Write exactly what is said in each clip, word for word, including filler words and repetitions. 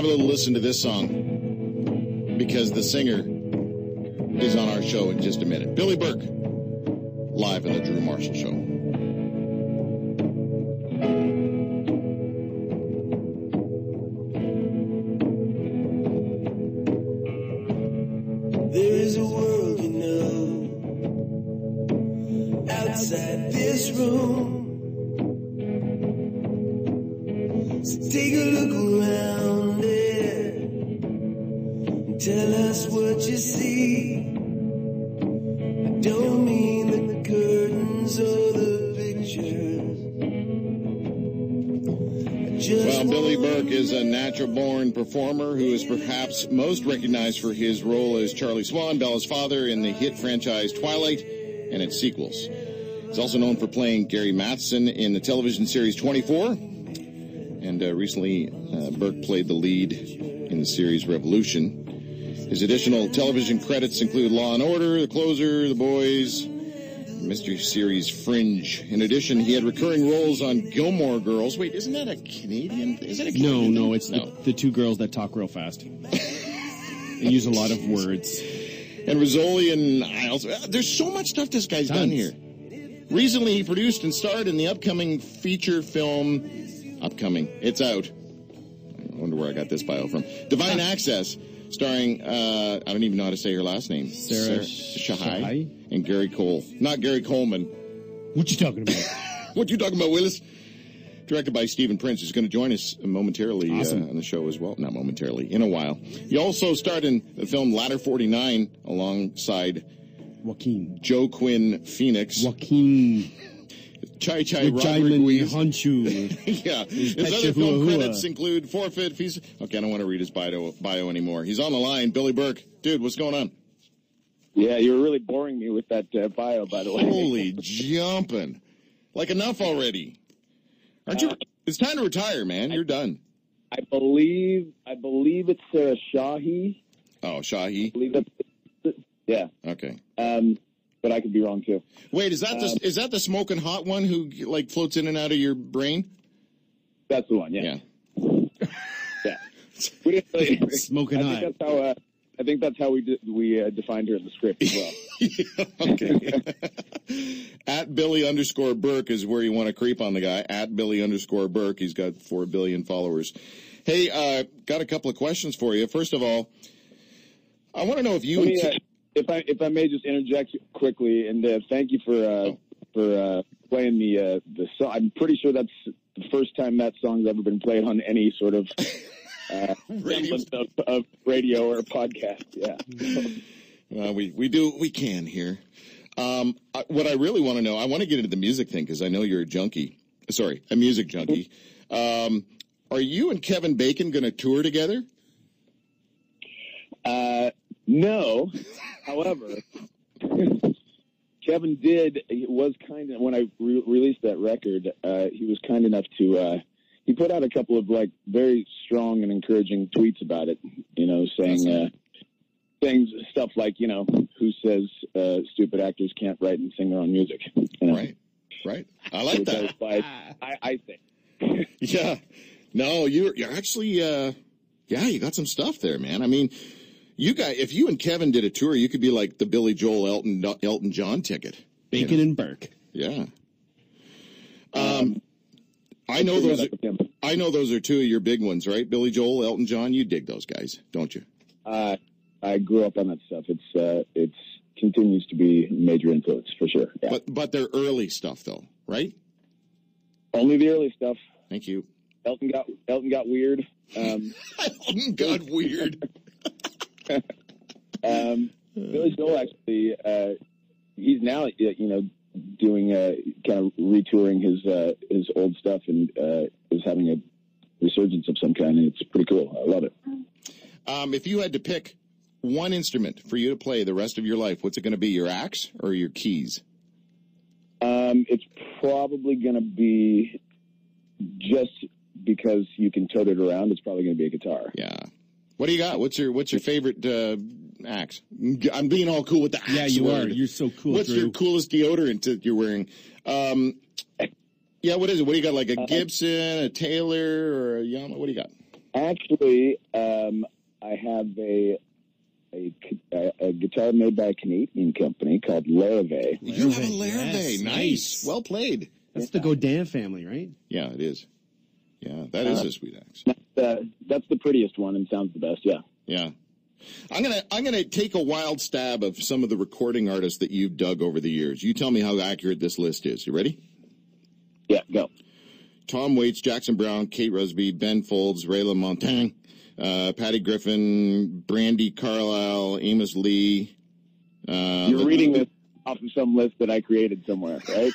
have a little listen to this song because the singer is on our show in just a minute. Billy Burke, live on the Drew Marshall Show. There is a world, you know, outside this room. So take a look around it and tell us what you see. I don't mean the curtains or the pictures. Well, Billy Burke is a natural-born performer who is perhaps most recognized for his role as Charlie Swan, Bella's father, in the hit franchise Twilight and its sequels. He's also known for playing Gary Matheson in the television series twenty-four. And uh, recently, uh, Burke played the lead in the series Revolution. His additional television credits include Law and Order, The Closer, The Boys, mystery series Fringe. In addition, he had recurring roles on Gilmore Girls. Wait, isn't that a Canadian? Is it a Canadian? No, no, it's no. The, the two girls that talk real fast. They use a lot of words. And Rizzoli and Isles. There's so much stuff this guy's Tons. done here. Recently, he produced and starred in the upcoming feature film. Upcoming. It's out. I wonder where I got this bio from. Divine Access, starring, uh, I don't even know how to say her last name. Sarah, Sarah Shahai Shahai and Gary Cole. Not Gary Coleman. What you talking about? What you talking about, Willis? Directed by Stephen Prince, who's going to join us momentarily Awesome. uh, on the show as well. Not momentarily, in a while. He also starred in the film Ladder forty-nine alongside Joaquin. Joe Quinn Phoenix. Joaquin. Chai Chai Jaimin Rodriguez. Honchu. Yeah. His Pecha other film Hua Hua. credits include Forfeit, Feast. Okay, I don't want to read his bio, bio anymore. He's on the line. Billy Burke. Dude, what's going on? Yeah, you were really boring me with that uh, bio, by the way. Holy jumping. Like, enough already. Aren't you? Uh, It's time to retire, man. You're done. I believe I believe it's Sarah Shahi. Oh, Shahi. I believe that's yeah. Okay. Um, but I could be wrong too. Wait, is that the Um, is that the smoking hot one who like floats in and out of your brain? That's the one. Yeah. Yeah. Yeah. We didn't really, Smoking I hot. think that's how. Uh, I think that's how we did, we uh, defined her in the script as well. Okay. At Billy underscore Burke is where you want to creep on the guy. At Billy underscore Burke. He's got four billion followers. Hey, uh, got a couple of questions for you. First of all, I want to know if you Let and me, uh, if I if I may just interject quickly, and uh, thank you for uh, Oh. for uh, playing the uh, the song. I'm pretty sure that's the first time that song's ever been played on any sort of uh, Radio. semblance of, of radio or podcast. Yeah. Well, we, we do what we can here. Um, I, what I really want to know, I want to get into the music thing because I know you're a junkie. Sorry, a music junkie. Um, are you and Kevin Bacon going to tour together? Uh, no. However, Kevin did. He was kind of when I re- released that record. Uh, he was kind enough to. Uh, he put out a couple of like very strong and encouraging tweets about it. You know, saying uh, things stuff like, you know, who says uh, stupid actors can't write and sing their own music. You know? Right, right. I like Which I that. was like, I, I think. Yeah. No, you're you're actually. Uh, yeah, you got some stuff there, man. I mean, you got if you and Kevin did a tour, you could be like the Billy Joel Elton Elton John ticket. Bacon You know? and Burke. Yeah. Um, I know those. Are, I know those are two of your big ones, right? Billy Joel, Elton John. You dig those guys, don't you? Uh, I grew up on that stuff. It's uh, it's continues to be a major influence for sure. Yeah. But but they're early stuff, though, right? Only the early stuff. Thank you. Elton got Elton got weird. Um, Elton got weird. um, Billy Joel actually, uh, he's now you know doing uh, kind of retouring his uh, his old stuff and uh, is having a resurgence of some kind, and it's pretty cool. I love it. Um, if you had to pick one instrument for you to play the rest of your life, what's it going to be? Your axe or your keys? Um, it's probably going to be just because you can tote it around. It's probably going to be a guitar. Yeah. What do you got? What's your What's your favorite uh, axe? I'm being all cool with the axe. Yeah, you word. are. You're so cool, What's Drew. your coolest deodorant that you're wearing? Um, yeah, what is it? What do you got? Like a Uh, Gibson, a Taylor, or a Yamaha? What do you got? Actually, um, I have a, a a guitar made by a Canadian company called Larrivee. You have a Larrivee. Yes, Nice. nice. Well played. That's the Godin family, right? Yeah, it is. Yeah, that is Uh, a sweet axe. That's, uh, that's the prettiest one and sounds the best. Yeah. Yeah. I'm gonna I'm gonna take a wild stab of some of the recording artists that you've dug over the years. You tell me how accurate this list is. You ready? Yeah. Go. Tom Waits, Jackson Brown, Kate Rusby, Ben Folds, Ray LaMontagne, uh, Patty Griffin, Brandy Carlisle, Amos Lee. Uh, You're reading this off of some list that I created somewhere, right?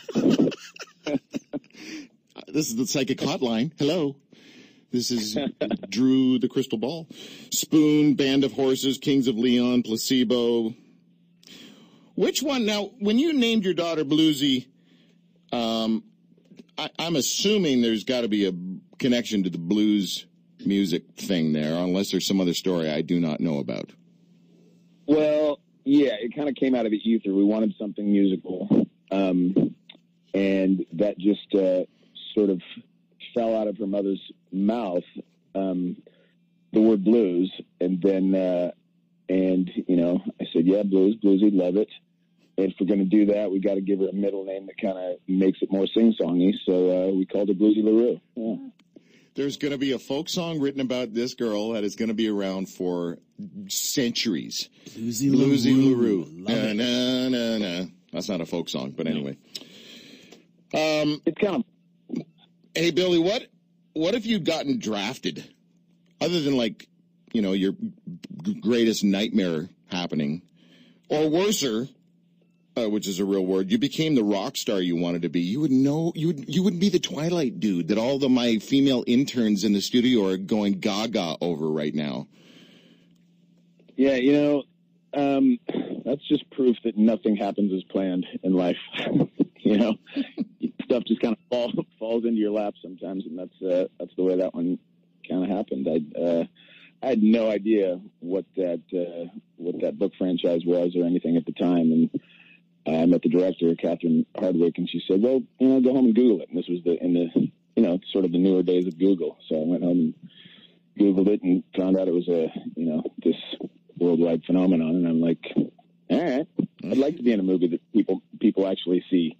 This is the Psychic Hotline. Hello. This is Drew the Crystal Ball. Spoon, Band of Horses, Kings of Leon, Placebo. Which one? Now, when you named your daughter Bluesy, um, I, I'm assuming there's got to be a connection to the blues music thing there, unless there's some other story I do not know about. Well, yeah, it kind of came out of the ether. We wanted something musical, um, and that just uh, sort of fell out of her mother's mouth, um, the word blues, and then, uh, and, you know, I said, yeah, blues, bluesy, love it. If we're going to do that, we got to give her a middle name that kind of makes it more sing-songy, so uh, we called her Bluesy LaRue. Yeah. There's going to be a folk song written about this girl that is going to be around for centuries. Bluesy, Bluesy LaRue. Love Na, it. na, na, na. That's not a folk song, but anyway. Um, It's kind of, hey, Billy, what what if you'd gotten drafted? Other than, like, you know, your g- greatest nightmare happening. Or worser, uh, which is a real word, you became the rock star you wanted to be. You would know, you would, you wouldn't be the Twilight dude that all the my female interns in the studio are going gaga over right now. yeah, you know, um, that's just proof that nothing happens as planned in life. You know, stuff just kind of fall, falls into your lap sometimes, and that's uh, that's the way that one kind of happened. I uh, I had no idea what that uh, what that book franchise was or anything at the time, and I met the director, Catherine Hardwick, and she said, "Well, you know, go home and Google it." And this was the in the you know sort of the newer days of Google, so I went home and Googled it and found out it was a you know this worldwide phenomenon, and I'm like, all right, I'd like to be in a movie that people people actually see.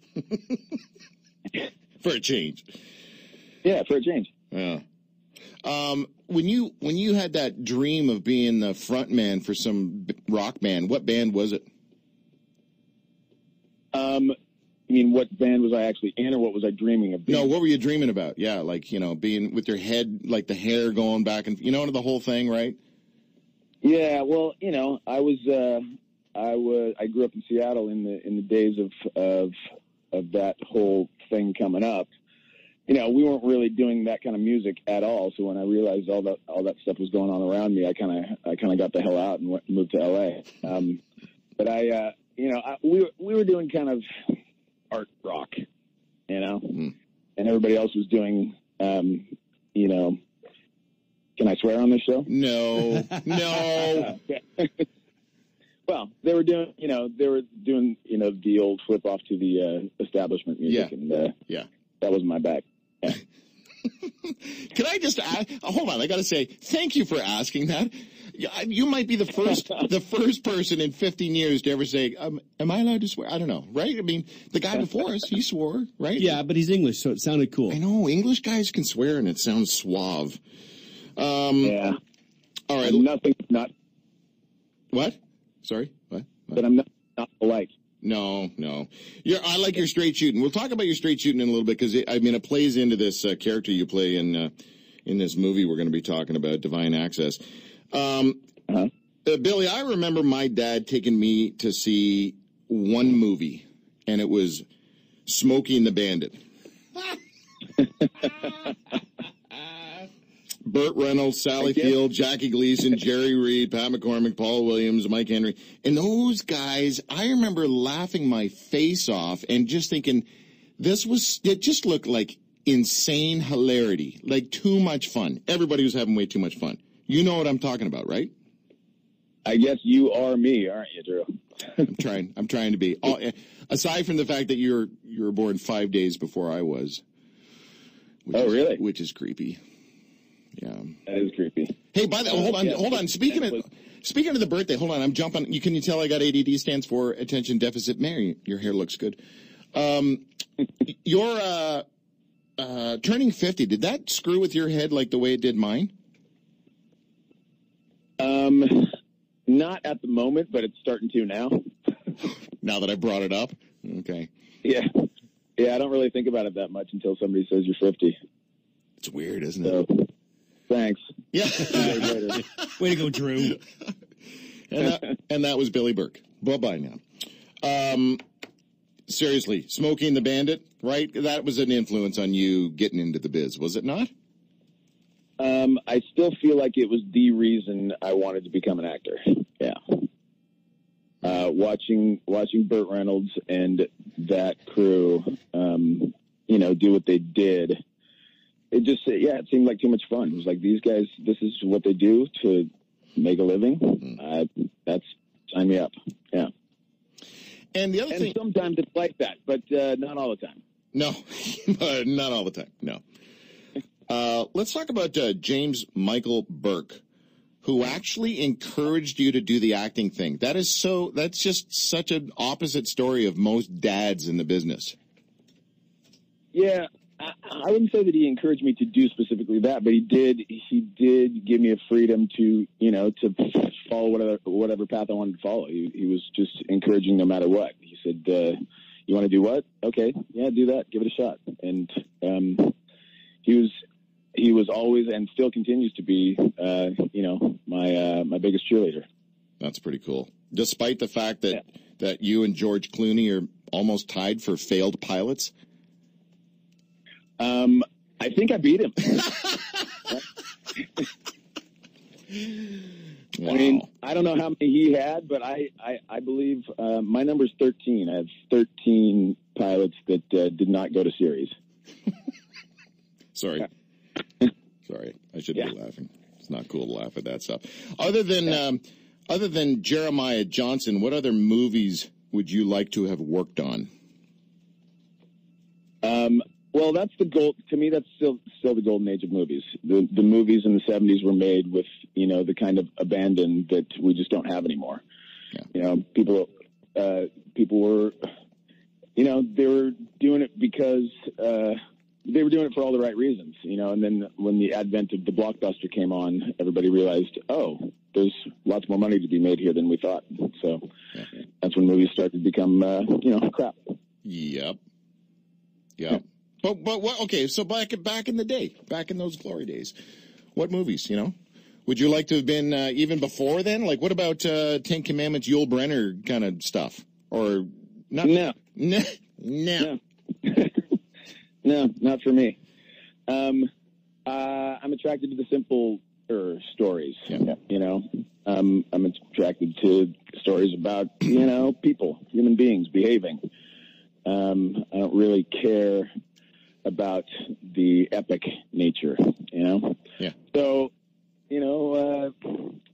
For a change. Yeah, for a change. Yeah. Um, when you when you had that dream of being the front man for some b- rock band, what band was it? Um, I mean, what band was I actually in, or what was I dreaming of being? No, what were you dreaming about? Yeah, like, you know, being with your head, like the hair going back and, you know, the whole thing, right? Yeah, well, you know, I was, uh, I was, I grew up in Seattle in the in the days of of of that whole thing coming up. You know, we weren't really doing that kind of music at all. So when I realized all that all that stuff was going on around me, I kind of I kind of got the hell out and went, moved to L A. Um, but I, uh, you know, I, we were we were doing kind of art rock, you know, Mm. and everybody else was doing, um, you know. Can I swear on this show? No, no. Well, they were doing, you know, they were doing, you know, the old flip off to the uh, establishment music, Yeah. and uh, Yeah. that wasn't my bag. Yeah. Can I just ask, oh, hold on? I got to say thank you for asking that. Yeah, You might be the first, the first person in fifteen years to ever say, um, "Am I allowed to swear?" I don't know, right? I mean, the guy before us, he swore, right? Yeah, but he's English, so it sounded cool. I know English guys can swear, and it sounds suave. Um, Yeah. All right. And nothing, not What? Sorry. What? What? that I'm not, not polite. No, no. You're, I like your straight shooting. We'll talk about your straight shooting in a little bit because I mean it plays into this uh, character you play in uh, in this movie we're going to be talking about, Divine Access. Um, Uh-huh. uh, Billy, I remember my dad taking me to see one movie, and it was Smokey and the Bandit. Burt Reynolds, Sally Thank you. Field, Jackie Gleason, Jerry Reed, Pat McCormick, Paul Williams, Mike Henry. And those guys, I remember laughing my face off and just thinking, this was, it just looked like insane hilarity, like too much fun. Everybody was having way too much fun. You know what I'm talking about, right? I guess you are me, aren't you, Drew? I'm trying, I'm trying to be. Oh, aside from the fact that you're, you were born five days before I was. Which Oh, is, really? Which is creepy. Yeah. That is creepy. Hey, by the way, hold on, Yeah, hold on. Speaking of speaking of the birthday, hold on. I'm jumping. You can you tell I got A D D stands for attention deficit. Mary, your hair looks good. Um, you're uh, uh, turning fifty. Did that screw with your head like the way it did mine? Um, not at the moment, but it's starting to now. Now that I brought it up, okay. Yeah, yeah. I don't really think about it that much until somebody says you're fifty. It's weird, isn't So, it? thanks. Yeah. Later. Way to go, Drew. and, that, and that was Billy Burke. Bye-bye now. Um, seriously, Smokey and the Bandit, right? That was an influence on you getting into the biz, was it not? Um, I still feel like it was the reason I wanted to become an actor. Yeah. Uh, watching watching Burt Reynolds and that crew, um, you know, do what they did. It just, yeah, it seemed like too much fun. It was like, these guys, this is what they do to make a living. Uh, that's, sign me up. Yeah. And the other And thing, sometimes it's like that, but uh, not all the time. no, not all the time. No. Uh, let's talk about uh, James Michael Burke, who actually encouraged you to do the acting thing. That is so. That's just such an opposite story of most dads in the business. Yeah, I, I wouldn't say that he encouraged me to do specifically that, but he did. He did give me a freedom to, you know, to follow whatever whatever path I wanted to follow. He, he was just encouraging no matter what. He said, uh, "You want to do what? Okay, yeah, do that. Give it a shot." And um, he was. He was always and still continues to be, uh, you know, my uh, my biggest cheerleader. That's pretty cool. Despite the fact that, Yeah. that you and George Clooney are almost tied for failed pilots. Um, I think I beat him. Wow. I mean, I don't know how many he had, but I, I, I believe uh, my number's thirteen. I have thirteen pilots that uh, did not go to series. Sorry. Sorry. I shouldn't Yeah. be laughing. It's not cool to laugh at that stuff. Other than um, other than Jeremiah Johnson, what other movies would you like to have worked on? Um, well, that's the goal. To me, that's still still the golden age of movies. The the movies in the seventies were made with, you know, the kind of abandon that we just don't have anymore. Yeah. You know, people uh, people were, you know, they were doing it because uh, they were doing it for all the right reasons. You know, and then when the advent of the blockbuster came on, everybody realized, oh, there's lots more money to be made here than we thought. So Yeah. that's when movies started to become, uh, you know, crap. Yep. Yep. But but what? Okay, so back back in the day, back in those glory days, what movies? You know, would you like to have been uh, even before then? Like, what about uh, Ten Commandments, Yul Brynner kind of stuff, or not? No. no, no. No. No, not for me. Um, uh, I'm attracted to the simpler stories. Yeah. You know, um, I'm attracted to stories about, you know, people, human beings behaving. Um, I don't really care about the epic nature, you know? Yeah. So, you know, uh,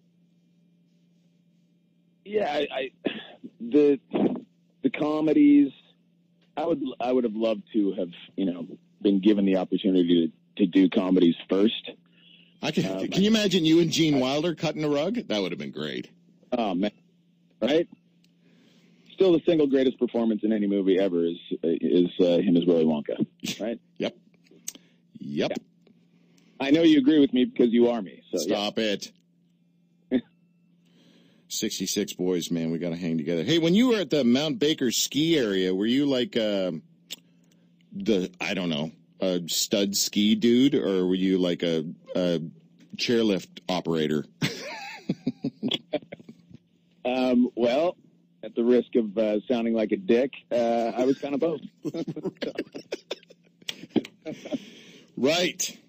yeah, I, I the the comedies, I would I would have loved to have, you know, been given the opportunity to, to do comedies first. I can. Um, can you imagine you and Gene Wilder cutting a rug? That would have been great. Oh man, right? Still, the single greatest performance in any movie ever is is uh, him as Willy Wonka, right? Yep. Yep. Yeah. I know you agree with me because you are me. So yeah. Stop it. sixty-six boys, man, we got to hang together. Hey, when you were at the Mount Baker ski area, were you like uh, the, I don't know, a stud ski dude, or were you like a, a chairlift operator? Um, well, at the risk of uh, sounding like a dick, uh, I was kind of both. Right.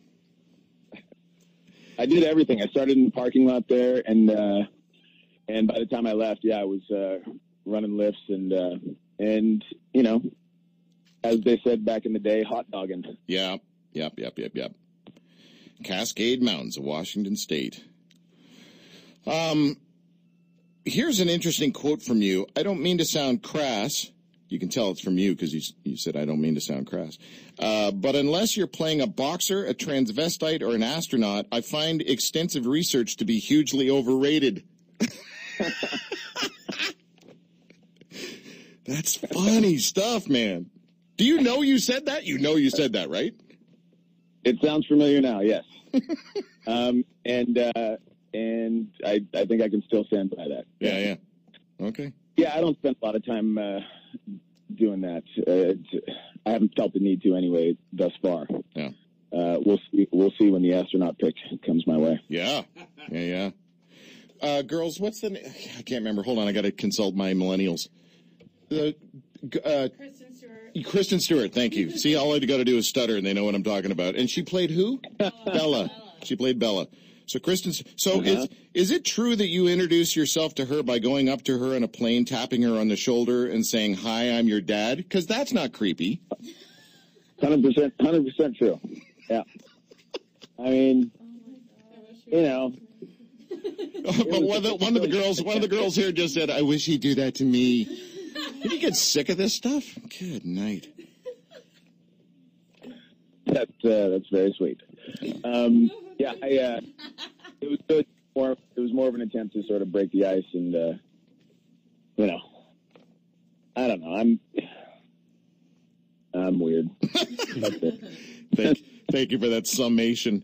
I did everything. I started in the parking lot there, and uh, and by the time I left, yeah, I was uh, running lifts and uh, and you know, as they said back in the day, hot dogging. Yep, yep, yep, yep, yep. Cascade Mountains of Washington State. Um, here's an interesting quote from you. I don't mean to sound crass, You can tell it's from you because you, you said, I don't mean to sound crass. Uh, but unless you're playing a boxer, a transvestite, or an astronaut, I find extensive research to be hugely overrated. That's funny stuff, man. Do you know you said that? You know you said that, right? It sounds familiar now, yes. um, and uh, and I, I think I can still stand by that. Yeah, yeah. Okay. Yeah, I don't spend a lot of time uh, doing that. Uh, I haven't felt the need to anyway thus far. Yeah. Uh, we'll see. We'll see when the astronaut pick comes my way. Yeah. Yeah, yeah. Uh, girls, what's the? Na- I can't remember. Hold on, I got to consult my millennials. The uh, Kristen Stewart. Kristen Stewart. Thank you. See, all I got to do is stutter, and they know what I'm talking about. And she played who? Bella. Bella. She played Bella. So Kristen, so Uh-huh. is is it true that you introduce yourself to her by going up to her on a plane, tapping her on the shoulder, and saying, "Hi, I'm your dad"? Because that's not creepy. Hundred percent. Hundred percent true. Yeah. I mean, you know. But one of the one of the girls, one of the girls here just said, "I wish he'd do that to me." Did you get sick of this stuff? Good night. That's uh, that's very sweet. Um, yeah, I, uh, it was good. More, it was more of an attempt to sort of break the ice, and uh, you know, I don't know. I'm I'm weird. That's it. Thank, thank you for that summation.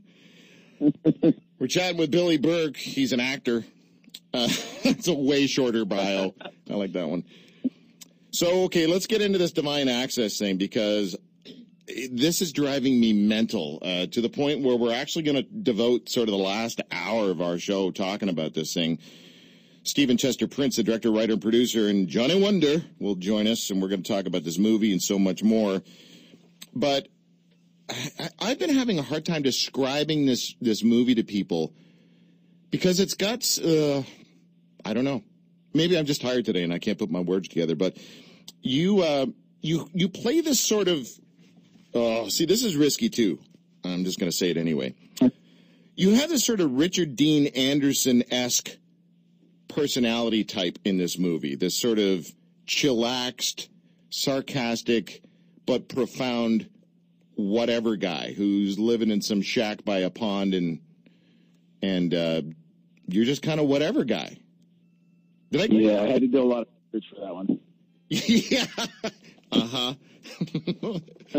We're chatting with Billy Burke. He's an actor. Uh, it's a way shorter bio. I like that one. So, okay, let's get into this divine access thing, because this is driving me mental uh, to the point where we're actually going to devote sort of the last hour of our show talking about this thing. Stephen Chester Prince, the director, writer, and producer, and Johnny Wonder will join us, and we're going to talk about this movie and so much more. But I, I've been having a hard time describing this this movie to people because it's got, uh, I don't know, maybe I'm just tired today and I can't put my words together, but you uh, you you play this sort of, oh, see, this is risky too. I'm just going to say it anyway. You have this sort of Richard Dean Anderson-esque personality type in this movie, this sort of chillaxed, sarcastic, but profound whatever guy who's living in some shack by a pond, and and uh, you're just kind of whatever guy. Did I? Yeah, I had to do a lot of research for that one. Yeah. Uh huh.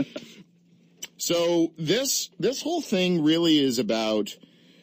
So this this whole thing really is about,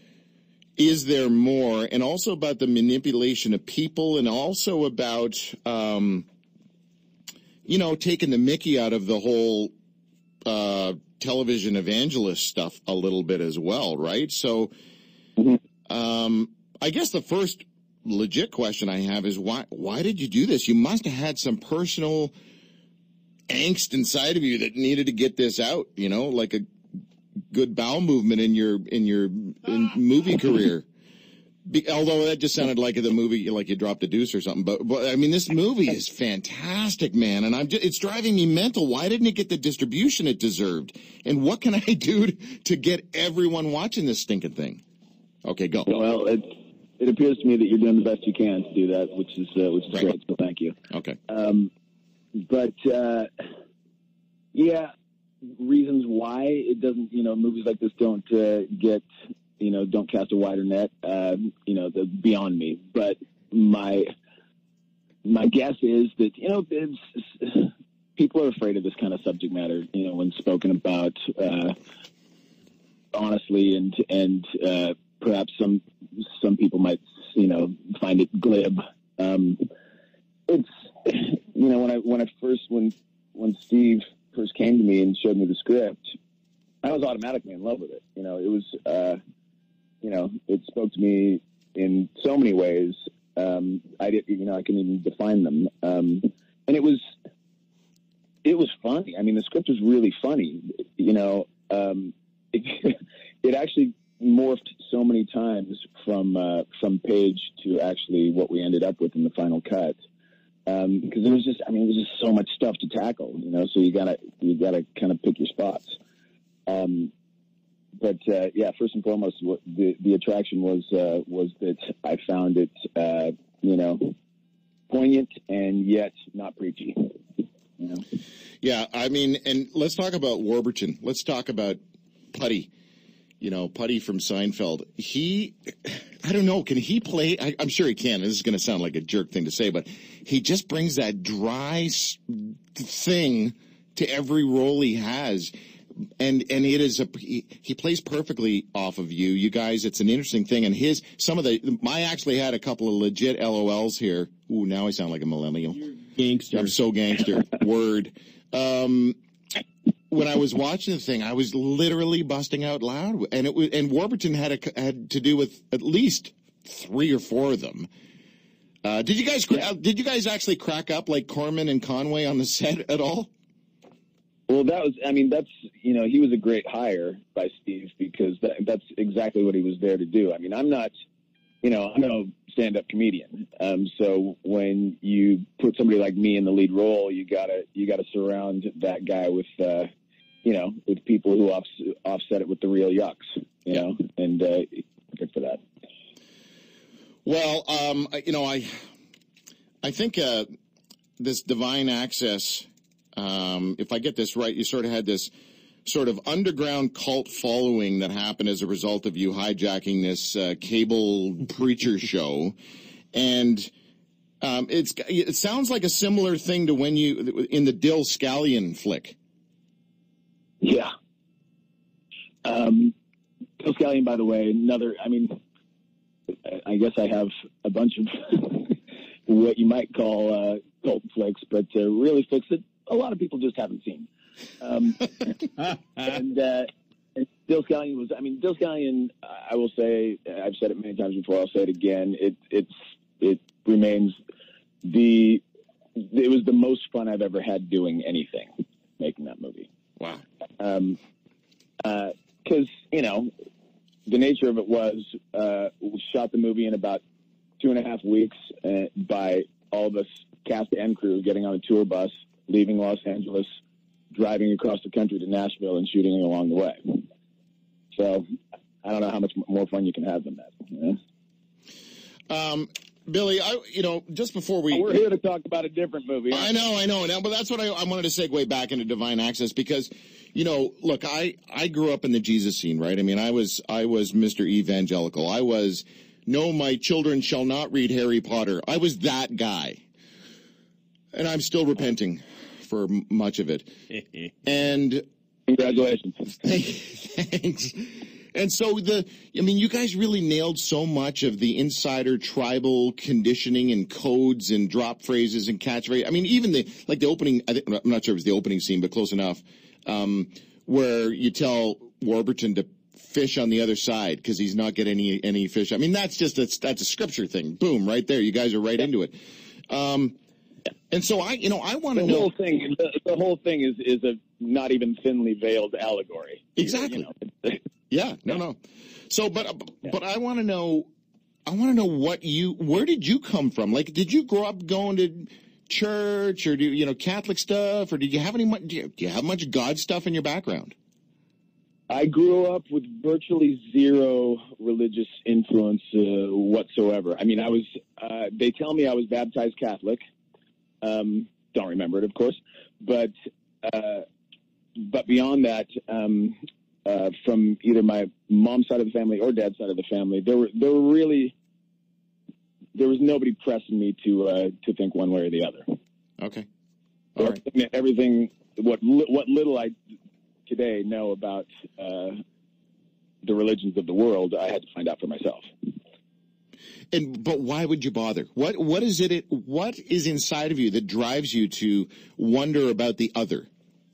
is there more, and also about the manipulation of people, and also about um, you know, taking the mickey out of the whole uh, television evangelist stuff a little bit as well, right? So, mm-hmm. um, I guess the first legit question I have is why? Why did you do this? You must have had some personal angst inside of you that needed to get this out. You know, like a good bowel movement in your in your in movie career. Be, although that just sounded like the movie, like you dropped a deuce or something. But, but I mean, this movie is fantastic, man, and I'm just, it's driving me mental. Why didn't it get the distribution it deserved? And what can I do to get everyone watching this stinking thing? Okay, go. Well, it it appears to me that you're doing the best you can to do that, which is uh, which is Right. great. So thank you. Okay. Um, but uh, yeah, reasons why it doesn't, you know, movies like this don't uh, get, you know, don't cast a wider net, uh, you know, the beyond me. But my my guess is that, you know, it's, it's, people are afraid of this kind of subject matter, you know, when spoken about uh, honestly, and and uh, perhaps some some people might, you know, find it glib. Um, it's, you know, when I when I first when when Steve first came to me and showed me the script, I was automatically in love with it. You know, it was. Uh, You know, it spoke to me in so many ways. Um, I did, you know, I can even define them. Um, and it was, it was funny. I mean, the script was really funny. You know, um, it, it actually morphed so many times from uh, from page to actually what we ended up with in the final cut. Um, because there was just, I mean, there was just so much stuff to tackle. You know, so you gotta you gotta kind of pick your spots. Um, But uh, yeah, first and foremost, what the the attraction was uh, was that I found it, uh, you know, poignant and yet not preachy. You know? Yeah, I mean, and let's talk about Warburton. Let's talk about Putty. You know, Putty from Seinfeld. He, I don't know, can he play? I, I'm sure he can. This is going to sound like a jerk thing to say, but he just brings that dry thing to every role he has. And and it is a he, he plays perfectly off of you, you guys. It's an interesting thing. And his some of the I actually had a couple of legit L O Ls here. Ooh, now I sound like a millennial. You're gangster. I'm so gangster. Word. Um, when I was watching the thing, I was literally busting out loud, and it was and Warburton had a, had to do with at least three or four of them. Uh, did you guys Yeah. did you guys actually crack up like Corman and Conway on the set at all? Well, that was, I mean, that's, you know, he was a great hire by Steve because that, that's exactly what he was there to do. I mean, I'm not, you know, I'm no stand-up comedian. Um, so when you put somebody like me in the lead role, you gotta, you gotta surround that guy with, uh, you know, with people who off, offset it with the real yucks, you Yeah. know, and, uh, good for that. Well, um, you know, I, I think uh, this Divine Access. Um, if I get this right, you sort of had this sort of underground cult following that happened as a result of you hijacking this uh, cable preacher show, and um, it's it sounds like a similar thing to when you in the Dill Scallion flick. Yeah. Um, Bill Scallion, by the way, another, I mean, I guess I have a bunch of what you might call uh, cult flicks, but uh, Really Fix It, a lot of people just haven't seen. Um, and, uh, and Dill Scallion was, I mean, Dill Scallion, I will say, I've said it many times before, I'll say it again, it, it's, it remains the, it was the most fun I've ever had doing anything, making that movie. Wow. Um, uh, cause, you know, the nature of it was, uh, we shot the movie in about two and a half weeks uh, by all of us cast and crew getting on a tour bus, leaving Los Angeles, driving across the country to Nashville and shooting it along the way. So I don't know how much more fun you can have than that. You know? Um, Billy, I, you know, just before we... We're here to talk about a different movie. I know, I know. Now, but that's what I, I wanted to segue back into Divine Access because, you know, look, I, I grew up in the Jesus scene, right? I mean, I was I was Mister Evangelical. I was, no, my children shall not read Harry Potter. I was that guy. And I'm still repenting for m- much of it. And... Congratulations. Thanks. And so the, I mean, you guys really nailed so much of the insider tribal conditioning and codes and drop phrases and catchphrases. I mean, even the, like the opening, I think, I'm not sure it was the opening scene, but close enough, um, where you tell Warburton to fish on the other side because he's not getting any, any fish. I mean, that's just, a, that's a scripture thing. Boom, right there. You guys are right into it. Um, and so I, you know, I want to The know. whole thing, the, the whole thing is, is a not even thinly veiled allegory. Exactly. You know? Yeah, no, no. So, but but I want to know, I want to know what you, where did you come from? Like, did you grow up going to church or do you, you know, Catholic stuff, or did you have any, do you, do you have much God stuff in your background? I grew up with virtually zero religious influence uh, whatsoever. I mean, I was, uh, they tell me I was baptized Catholic. Um, don't remember it, of course, but, uh, but beyond that, um, uh, from either my mom's side of the family or dad's side of the family, there were, there were really, there was nobody pressing me to, uh, to think one way or the other. Okay. All right. Everything, everything what, li- what little I today know about, uh, the religions of the world, I had to find out for myself. And, but why would you bother? What, what is it, what is inside of you that drives you to wonder about the other?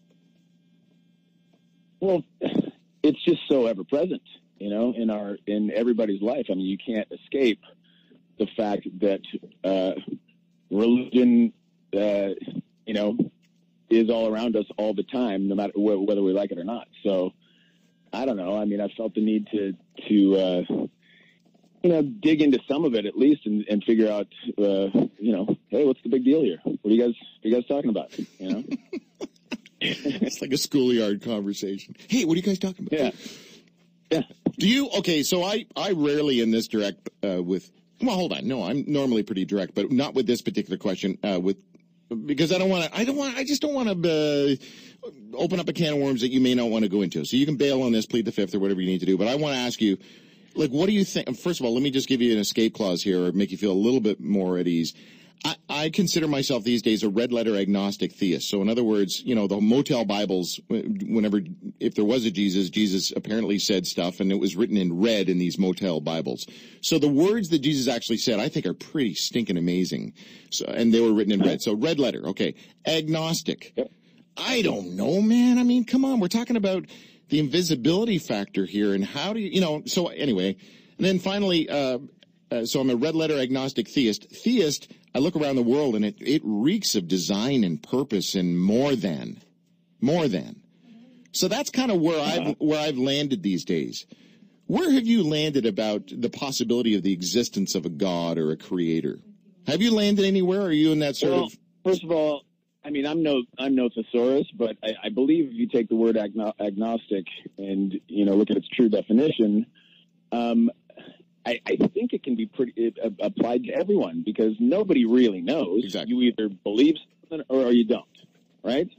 Well, it's just so ever present, you know, in our, in everybody's life. I mean, you can't escape the fact that, uh, religion, uh, you know, is all around us all the time, no matter wh- whether we like it or not. So I don't know. I mean, I felt the need to, to, uh, you know, dig into some of it at least and, and figure out, uh, you know, hey, what's the big deal here? What are you guys, what are you guys talking about? You know? It's like a schoolyard conversation. Hey, what are you guys talking about? Yeah. Yeah. Do you, okay, so I, I rarely in this direct uh, with, well, hold on. No, I'm normally pretty direct, but not with this particular question. Uh, with because I don't want to. I don't want. I just don't want to uh, open up a can of worms that you may not want to go into. So you can bail on this, plead the fifth, or whatever you need to do. But I want to ask you, like, what do you think? First of all, let me just give you an escape clause here, or make you feel a little bit more at ease. I, I consider myself these days a red letter agnostic theist. So in other words, you know, the Motel Bibles, whenever, if there was a Jesus, Jesus apparently said stuff, and it was written in red in these Motel Bibles. So the words that Jesus actually said, I think, are pretty stinking amazing. So, and they were written in red. So red letter, okay. Agnostic. Yep. I don't know, man. I mean, come on. We're talking about the invisibility factor here, and how do you, you know, so anyway. And then finally, uh, uh, so I'm a red letter agnostic theist. Theist, I look around the world, and it, it reeks of design and purpose and more than. More than. So that's kind of where I've, where I've landed these days. Where have you landed about the possibility of the existence of a God or a creator? Have you landed anywhere, or are you in that sort well, of... First of all, I mean, I'm no, I'm no thesaurus, but I, I believe if you take the word agno- agnostic and, you know, look at its true definition, um, I, I think it can be pretty it, uh, applied to everyone, because nobody really knows. Exactly. You either believe something or you don't, right?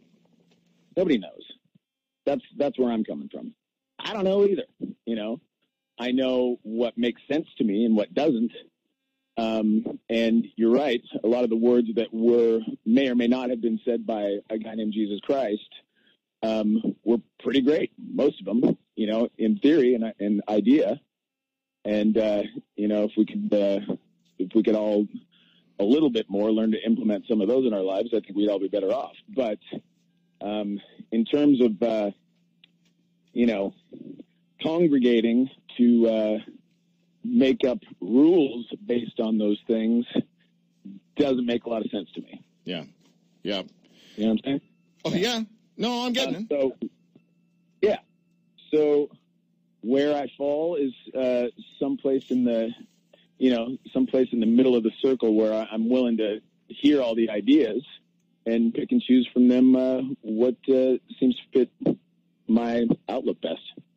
Nobody knows. That's that's where I'm coming from. I don't know either. You know, I know what makes sense to me and what doesn't. Um, and you're right. A lot of the words that were may or may not have been said by a guy named Jesus Christ um, were pretty great. Most of them, you know, in theory and in idea. And, uh, you know, if we could, uh, if we could all a little bit more learn to implement some of those in our lives, I think we'd all be better off. But, um, in terms of, uh, you know, congregating to, uh, make up rules based on those things doesn't make a lot of sense to me. Yeah. Yeah. You know what I'm saying? Oh, yeah. No, I'm getting uh, it. So, yeah. So, where I fall is uh, someplace in the, you know, someplace in the middle of the circle where I, I'm willing to hear all the ideas and pick and choose from them uh, what uh, seems to fit my outlook best.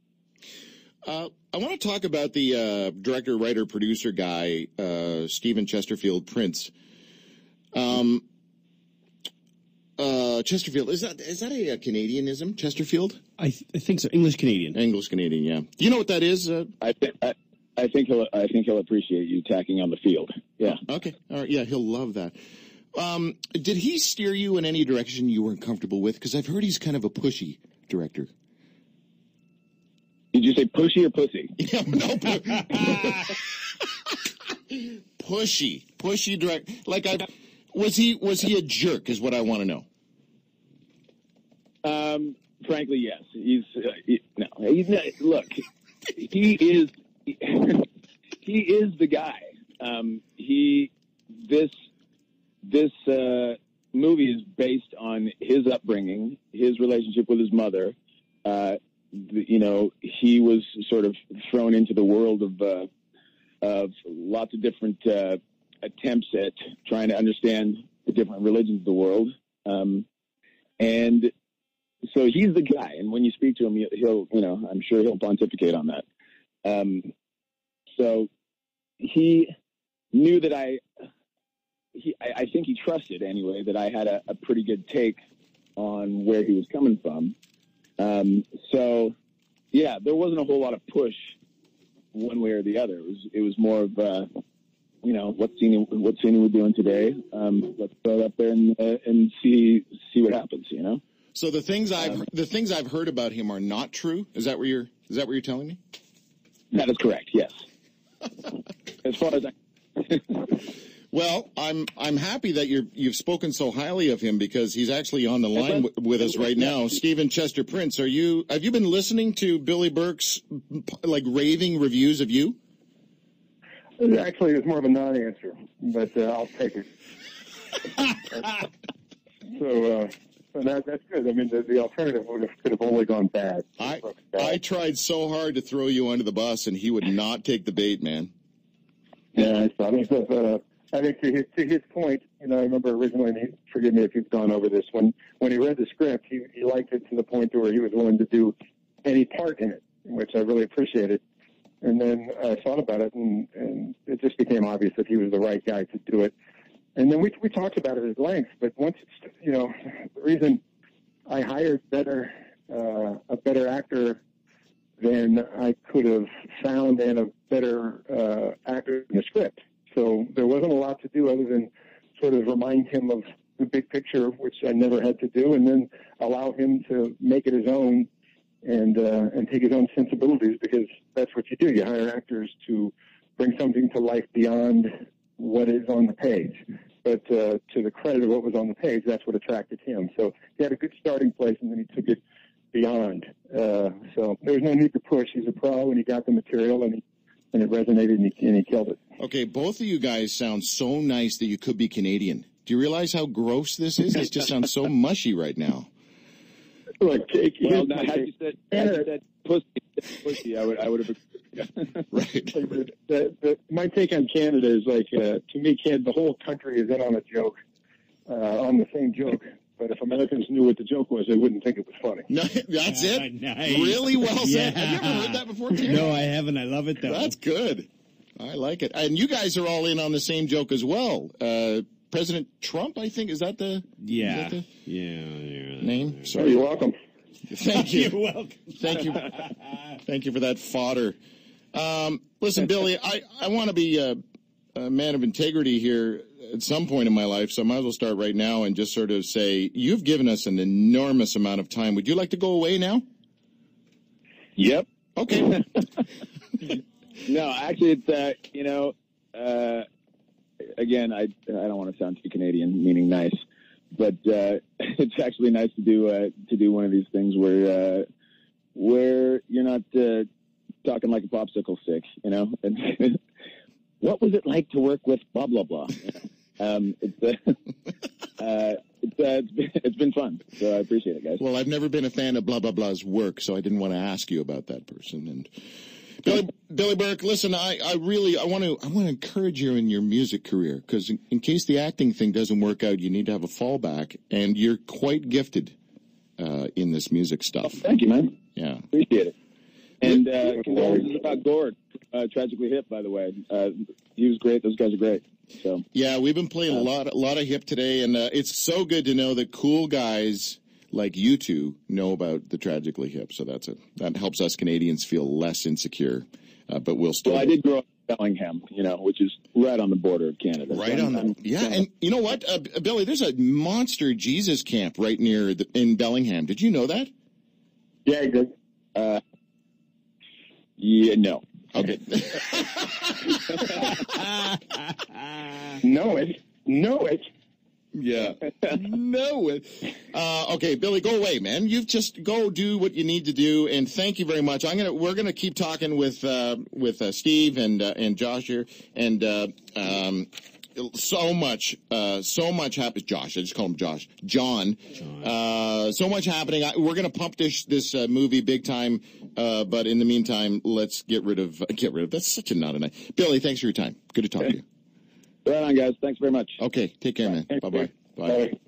Uh, I want to talk about the uh, director, writer, producer guy, uh, Stephen Chesterfield Prince. Um, uh, Chesterfield, is that is that a, a Canadianism, Chesterfield? I, th- I think so. English Canadian. English Canadian, yeah. Do you know what that is? Uh, I, th- I, I think he'll I think he'll appreciate you tacking on the field. Yeah. Okay. All right. Yeah, he'll love that. Um, did he steer you in any direction you weren't comfortable with? Because I've heard he's kind of a pushy director. Did you say pushy or pussy? Yeah, no. pushy, pushy direct. Like I was he was he a jerk? Is what I want to know. Um, frankly, yes. He's uh, he, no. He's not, look. He is he, he is the guy. Um, he this this uh, movie is based on his upbringing, his relationship with his mother. Uh, you know, he was sort of thrown into the world of uh, of lots of different uh, attempts at trying to understand the different religions of the world, um, and so he's the guy. And when you speak to him, he'll, you know, I'm sure he'll pontificate on that. Um, so he knew that I, he, I, I think he trusted anyway that I had a, a pretty good take on where he was coming from. Um, so, yeah, there wasn't a whole lot of push one way or the other. It was, it was more of, uh, you know, what scene, what scene we're doing today. Um, let's throw it up there and, uh, and see, see what happens, you know? So the things I've, um, the things I've heard about him are not true. Is that what you're, is that what you're telling me? That is correct. Yes. As far as I, Well, I'm I'm happy that you're you've spoken so highly of him, because he's actually on the line w- with us right now. Stephen Chester Prince, are you have you been listening to Billy Burke's like raving reviews of you? Actually, it was more of a non-answer, but uh, I'll take it. so, uh, so that, that's good. I mean, the, the alternative would have, could have only gone bad. I bad. I tried so hard to throw you under the bus, and he would not take the bait, man. Yeah, I mean, uh, I think to his, to his point, you know, I remember originally, and he, forgive me if you've gone over this, when, when he read the script, he, he liked it to the point where he was willing to do any part in it, which I really appreciated. And then I thought about it, and, and it just became obvious that he was the right guy to do it. and then we we talked about it at length. But once it's, you know, the reason I hired better uh, a better actor than I could have found, and a better uh, actor in the script. So there wasn't a lot to do other than sort of remind him of the big picture, which I never had to do, and then allow him to make it his own and uh, and take his own sensibilities, because that's what you do. You hire actors to bring something to life beyond what is on the page. But uh, to the credit of what was on the page, that's what attracted him. So he had a good starting place, and then he took it beyond. Uh, so there was no need to push. He's a pro, and he got the material, and he, and it resonated, and he, and he killed it. Okay, both of you guys sound so nice that you could be Canadian. Do you realize how gross this is? This just sounds so mushy right now. Look, well, now, had you said, had you said pussy, pussy, I would, I would have. Right. The, the, my take on Canada is like, uh, to me, Canada, the whole country is in on a joke, uh, on the same joke. But if Americans knew what the joke was, they wouldn't think it was funny. No, that's Yeah, it. nice. Really well said. Yeah. Have you ever heard that before, Terry? No, I haven't. I love it, though. That's good. I like it. And you guys are all in on the same joke as well. Uh, President Trump, I think, is that the, Yeah. is that Yeah. yeah. the name? Oh, Sorry. you're welcome. Thank you. You're welcome. Thank you. Thank you for that fodder. Um, listen, Billy, I, I want to be a, a man of integrity here at some point in my life, so I might as well start right now and just sort of say, you've given us an enormous amount of time. Would you like to go away now? Yep. Okay. No, actually, it's, uh, you know, uh, again, I, I don't want to sound too Canadian, meaning nice, but uh, it's actually nice to do uh, to do one of these things where uh, where you're not uh, talking like a popsicle stick, you know. And what was it like to work with blah blah blah? You know? um, it's uh, uh, it's, uh, it's, been, it's been fun, so I appreciate it, guys. Well, I've never been a fan of blah, blah, blah's work, so I didn't want to ask you about that person. And Billy, Billy Burke, listen, I, I really, I want to, I want to encourage you in your music career, because in, in case the acting thing doesn't work out, you need to have a fallback, and you're quite gifted uh, in this music stuff. Oh, thank you, man. Yeah. Appreciate it. And uh, condolences about Gord, uh, tragically hit, by the way. Uh, he was great. Those guys are great. So Yeah, we've been playing a lot, a lot of hip today, and uh, it's so good to know that cool guys like you two know about the Tragically Hip. So that's it. That helps us Canadians feel less insecure, uh, but we'll still. Well, I did grow up in Bellingham, you know, which is right on the border of Canada. Right So on I'm- the, yeah, and you know what, uh, Billy? There's a monster Jesus camp right near the, in Bellingham. Did you know that? Yeah, he did. Uh, yeah, no. Okay. Know it. Know it. Yeah. No. It. Uh, okay, Billy, go away, man. You've just go do what you need to do, and thank you very much. I'm gonna we're gonna keep talking with uh, with uh, Steve and uh, and Josh here, and uh, um, so much uh, so much happens. Josh, I just call him Josh. John. John. Uh, so much happening. I, we're gonna pump this this uh, movie big time, uh, but in the meantime, let's get rid of uh, get rid of. That's such a not a night. Billy, thanks for your time. Good to talk to you. Right on, guys. Thanks very much. Okay, take care, man. Bye-bye. Bye. Bye.